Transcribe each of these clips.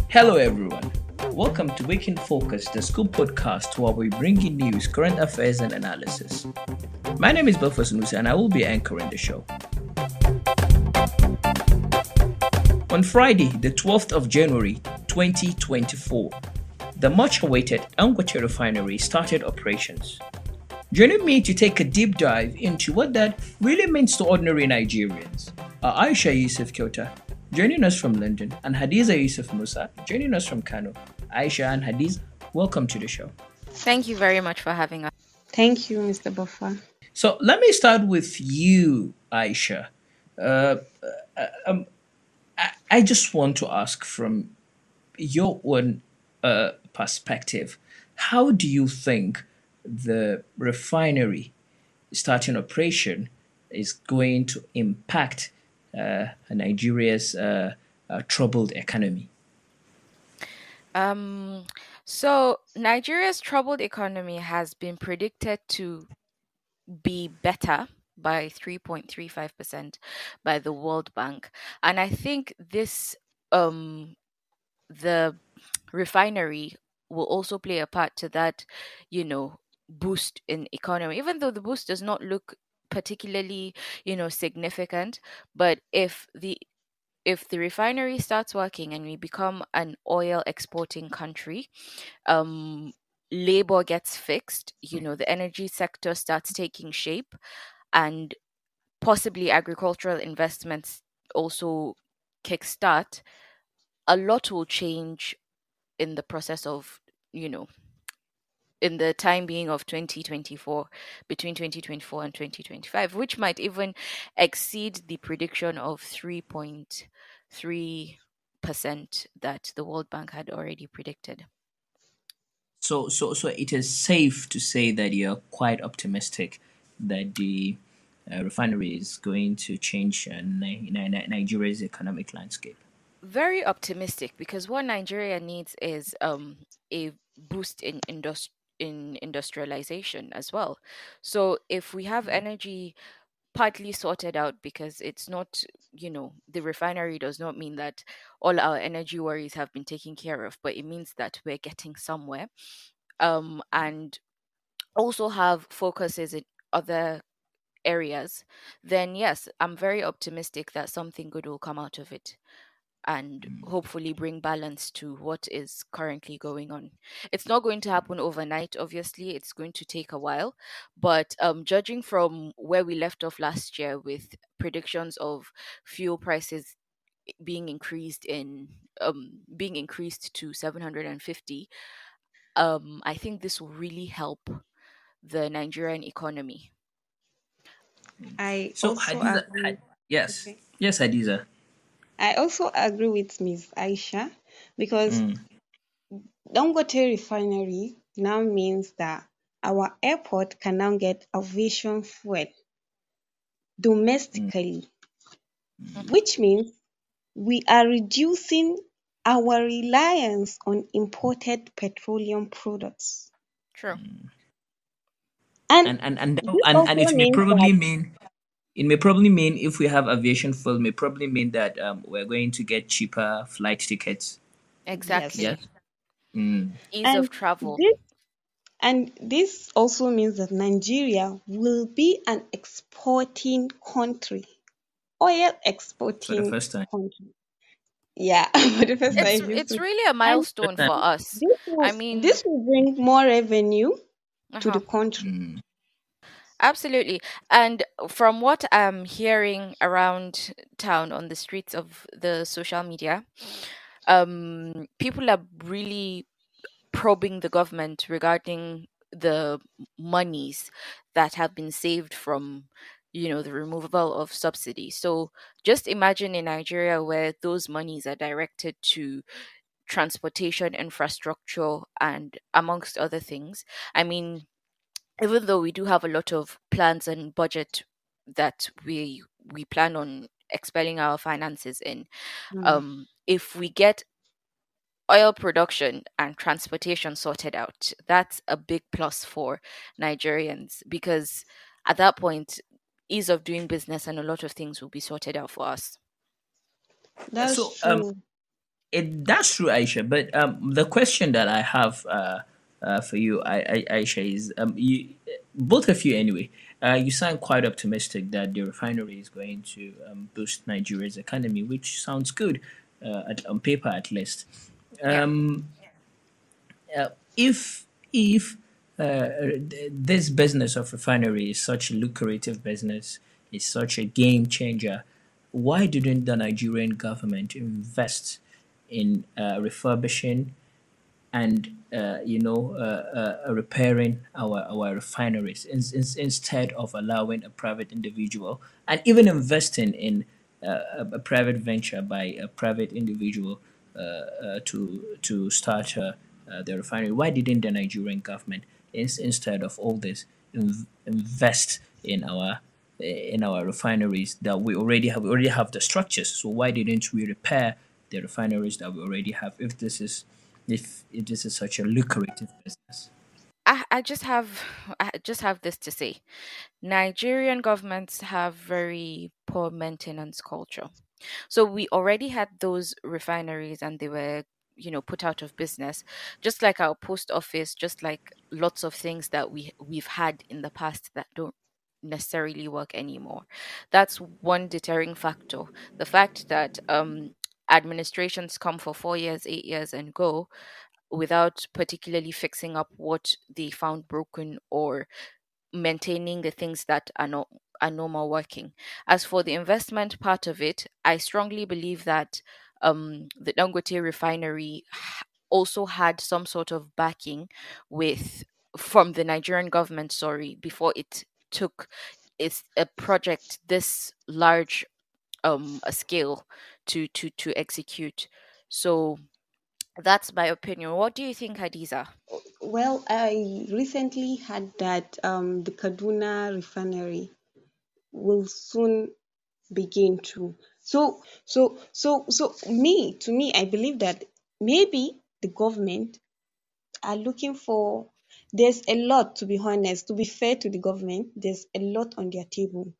Hello, everyone. Welcome to Weekend Focus, the school podcast where we bring you news, current affairs, and analysis. My name is Belfast Nusa, and I will be anchoring the show. On Friday, the 12th of January 2024, the much awaited Dangote refinery started operations. Joining me to take a deep dive into what that really means to ordinary Nigerians are Aisha Yusuf Kyota, joining us from London, and Hadiza Yusuf Musa, joining us from Kano. Aisha and Hadiza, welcome to the show. Thank you very much for having us. Thank you, Mr. Buffer. So let me start with you, Aisha. Uh, I just want to ask from your own perspective, how do you think the refinery starting operation is going to impact Nigeria's troubled economy? So Nigeria's troubled economy has been predicted to be better by 3.35% by the World Bank. And I think the refinery will also play a part to that, boost in economy, even though the boost does not look particularly, significant. But if the refinery starts working and we become an oil exporting country, um, labor gets fixed, the energy sector starts taking shape, and possibly agricultural investments also kickstart, a lot will change in the process of, you know, in the time being of 2024, between 2024 and 2025, which might even exceed the prediction of 3.3% that the World Bank had already predicted. So it is safe to say that you're quite optimistic that the refinery is going to change Nigeria's economic landscape. Very optimistic, because what Nigeria needs is a boost in industrialization as well. So if we have energy partly sorted out, because it's not, the refinery does not mean that all our energy worries have been taken care of, but it means that we're getting somewhere. And also have focuses in other areas, then yes, I'm very optimistic that something good will come out of it and hopefully bring balance to what is currently going on. It's not going to happen overnight, obviously, it's going to take a while. But judging from where we left off last year with predictions of fuel prices being increased to 750, I think this will really help the Nigerian economy. I So also Hadiza, agree. yes, Okay. yes, Hadiza. I also agree with Ms. Aisha because Mm, Dangote Refinery now means that our airport can now get aviation fuel mm, domestically, Mhm. which means we are reducing our reliance on imported petroleum products. True. And and this and also it may means probably that mean if we have aviation fuel, may probably mean that we're going to get cheaper flight tickets. yes. Exactly. Yes. Mm, Ease And of travel. this also means that Nigeria will be an exporting country, oil for the exporting first time. country. Yeah, for the first Mm, it's time in it's history. really a And first milestone time. for us. this will I mean, this will bring more revenue to uh-huh. the country. Mm, Absolutely. And from what I'm hearing around town on the streets of the social media, people are really probing the government regarding the monies that have been saved from, the removal of subsidy. So just imagine in Nigeria where those monies are directed to transportation infrastructure and amongst other things. I mean, even though we do have a lot of plans and budget that we plan on expelling our finances in, Mm. if we get oil production and transportation sorted out, that's a big plus for Nigerians, because at that point, ease of doing business and a lot of things will be sorted out for us. That's so true. That's true, Aisha. But the question that I have for you, Aisha, is both of you anyway. You sound quite optimistic that the refinery is going to boost Nigeria's economy, which sounds good on paper at least. Yeah. Um, if this business of refinery is such a lucrative business, is such a game changer, why didn't the Nigerian government invest in refurbishing and repairing our refineries instead of allowing a private individual and even investing in a private venture by a private individual to start the refinery? Why didn't the Nigerian government, instead of all this, invest in our refineries that we already have? We already have the structures, so why didn't we repair the refineries that we already have? If this is such a lucrative business. I just have this to say. Nigerian governments have very poor maintenance culture. So we already had those refineries and they were, put out of business, just like our post office, just like lots of things that we've had in the past that don't necessarily work anymore. That's one deterring factor. The fact that administrations come for 4 years, 8 years and go without particularly fixing up what they found broken or maintaining the things that are normal working. As for the investment part of it, I strongly believe that the Dangote refinery also had some sort of backing with from the Nigerian government, sorry, before it took it's a project this large a scale to execute. So that's my opinion. What do you think, Hadiza? Well, I recently had that the Kaduna refinery will soon begin to. To me, I believe that maybe the government are looking for. There's a lot, to be honest. To be fair to the government, there's a lot on their table.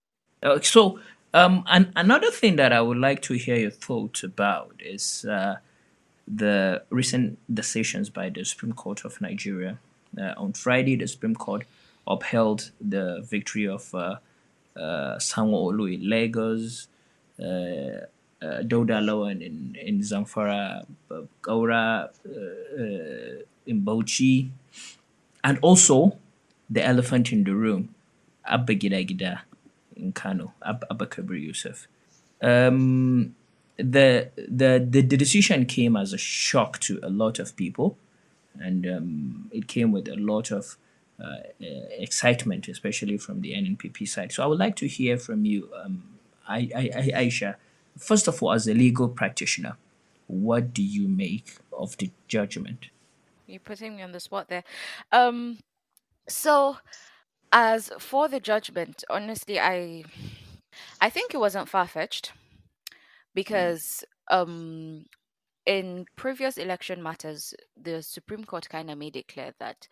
And another thing that I would like to hear your thoughts about is the recent decisions by the Supreme Court of Nigeria. On Friday, the Supreme Court upheld the victory of Sanwo-Olu in Lagos, Dauda Lawan in Zamfara, Gaura in Bauchi, and also the elephant in the room, Abba Gida Gida in Kano, Abba Kabir Yusuf. Um, the decision came as a shock to a lot of people, and it came with a lot of excitement, especially from the NNPP side. So I would like to hear from you, Aisha. First of all, as a legal practitioner, what do you make of the judgment? You're putting me on the spot there. Um, so as for the judgment, honestly, I think it wasn't far fetched because in previous election matters, the Supreme Court kind of made it clear that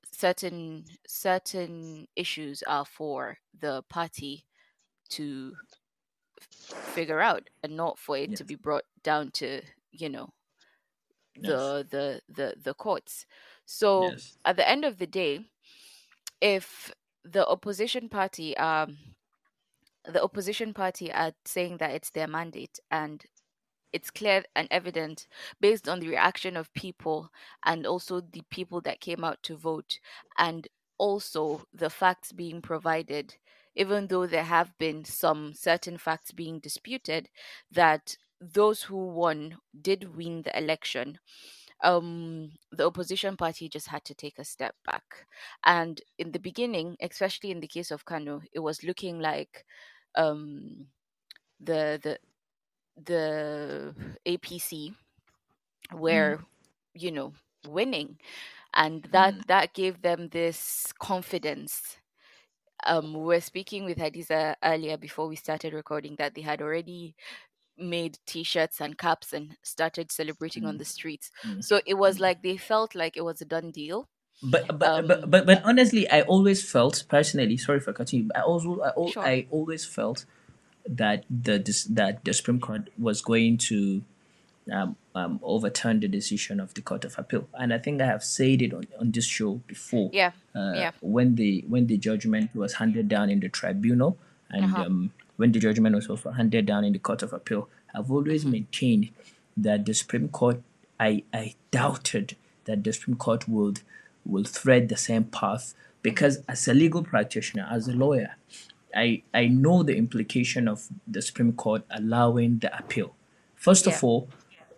certain issues are for the party to figure out and not for it to Yes, be brought down to you know yes, the courts. So yes, at the end of the day, if the opposition party are saying that it's their mandate and it's clear and evident based on the reaction of people and also the people that came out to vote and also the facts being provided, even though there have been some certain facts being disputed, that those who won did win the election. The opposition party just had to take a step back. And in the beginning, especially in the case of Kano, it was looking like um the the the APC were, winning, and that gave them this confidence. We were speaking with Hadiza earlier before we started recording that they had already made T-shirts and caps and started celebrating on the streets. So it was like they felt like it was a done deal. but honestly, I always felt personally. Sorry for cutting you. But Sure. I always felt that that the Supreme Court was going to overturned the decision of the Court of Appeal. And I think I have said it on this show before, Yeah. Yeah. when the judgment was handed down in the tribunal, and Uh-huh. when the judgment was also handed down in the Court of Appeal, I've always maintained that the Supreme Court, I doubted that the Supreme Court will thread the same path, because as a legal practitioner, as a lawyer, I know the implication of the Supreme Court allowing the appeal. First Yeah. of all,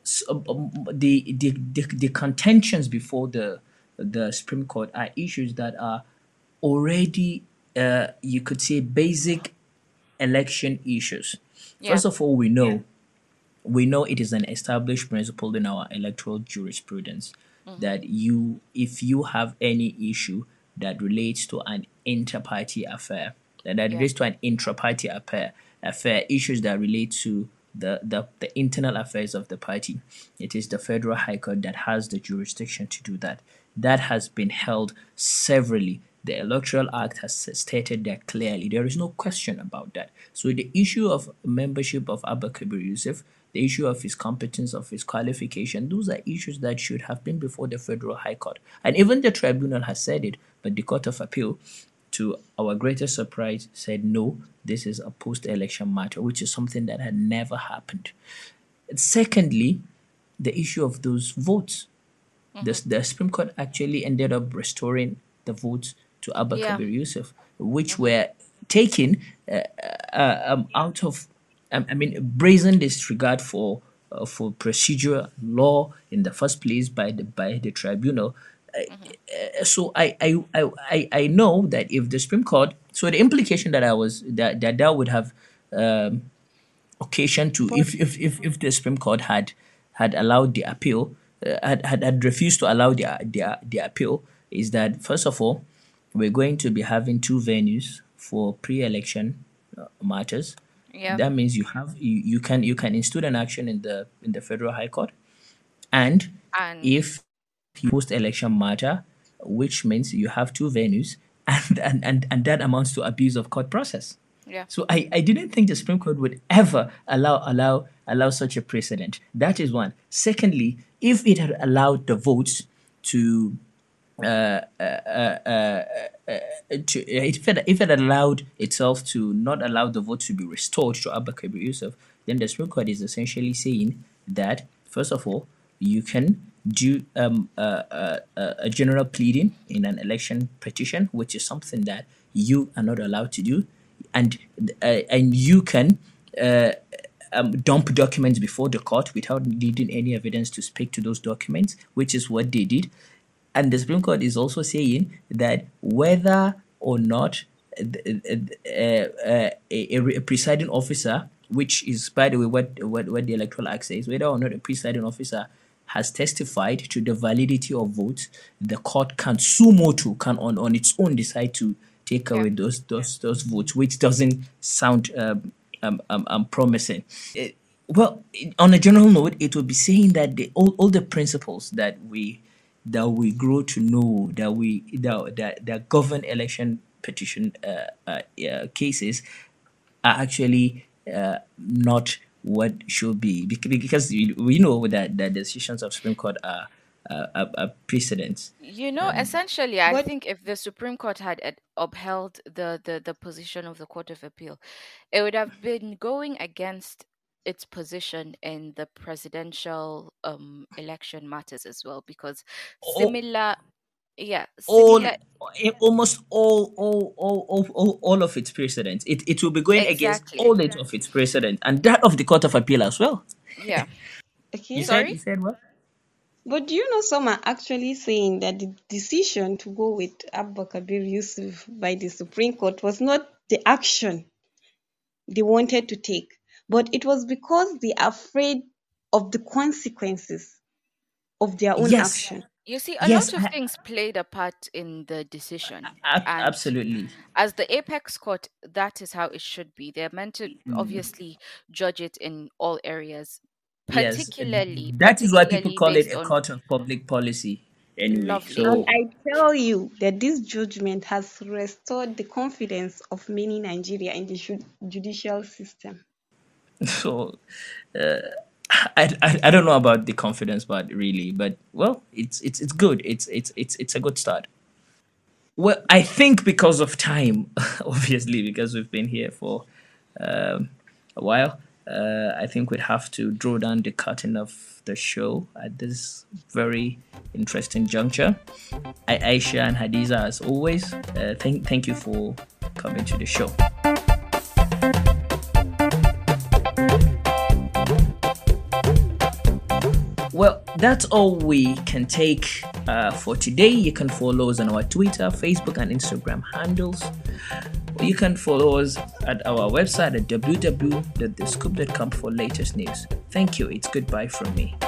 the contentions before the Supreme Court are issues that are already, you could say, basic election issues. Yeah. First of all, we know it is an established principle in our electoral jurisprudence that if you have any issue that relates to an inter-party affair, that Yeah. relates to an intra-party affair, issues that relate to the internal affairs of the party, it is the Federal High Court that has the jurisdiction to do that. That has been held severally. The Electoral Act has stated that clearly. There is no question about that. So the issue of membership of Abba Kabir Yusuf, the issue of his competence, of his qualification, those are issues that should have been before the Federal High Court. And even the tribunal has said it, but the Court of Appeal, to our greatest surprise, said no, this is a post-election matter, which is something that had never happened. Secondly, the issue of those votes. The Supreme Court actually ended up restoring the votes to Abba Yeah. Kabir Yusuf, which were taken out of, brazen disregard for procedural law in the first place by the tribunal. So I know that if the Supreme Court, so the implication that that would have occasion to, But if the Supreme Court had allowed the appeal, had refused to allow the appeal, is that first of all, we're going to be having two venues for pre-election matters. Yeah. That means you can institute an action in the Federal High Court, and And if you post-election matter, which means you have two venues, and that amounts to abuse of court process. yeah. So I didn't think the Supreme Court would ever allow such a precedent. That is one. Secondly, if it had allowed the votes to if it had allowed itself to not allow the vote to be restored to Abba Kabir Yusuf, then the Supreme Court is essentially saying that first of all, you can do a general pleading in an election petition, which is something that you are not allowed to do, and you can dump documents before the court without needing any evidence to speak to those documents, which is what they did. And the Supreme Court is also saying that whether or not a presiding officer, which is, by the way, what the Electoral Act says, whether or not a presiding officer has testified to the validity of votes, the court can can on its own decide to take away those votes, which doesn't sound promising. Well, on a general note, it would be saying that all the principles that we grow to know, that govern election petition cases, are actually not what should be, because we know that the decisions of Supreme Court are precedents. Essentially, I but think if the Supreme Court had upheld the position of the Court of Appeal, it would have been going against its position in the presidential election matters as well, because all similar, yeah, all similar, almost all of its precedents, it will be going against exactly. all of its precedents, and that of the Court of Appeal as well. Yeah. okay. Sorry? You said what? But do you know, some are actually saying that the decision to go with Abba Kabir Yusuf by the Supreme Court was not the action they wanted to take, but it was because they are afraid of the consequences of their own Yes, action. You see, a yes, lot of things played a part in the decision. And absolutely. as the apex court, that is how it should be. They're meant to obviously judge it in all areas, Yes, that is why people particularly call it based a on court of public policy. Anyway, lovely. And so I tell you that this judgment has restored the confidence of many Nigeria in the judicial system. so I don't know about the confidence part really, but well, it's good. It's a good start. Well, I think because of time, obviously, because we've been here for a while, I think we'd have to draw down the curtain of the show at this very interesting juncture. Aisha and Hadiza, as always, thank you for coming to the show. Well, that's all we can take for today. You can follow us on our Twitter, Facebook, and Instagram handles. You can follow us at our website at www.thescoop.com for latest news. Thank you. It's goodbye from me.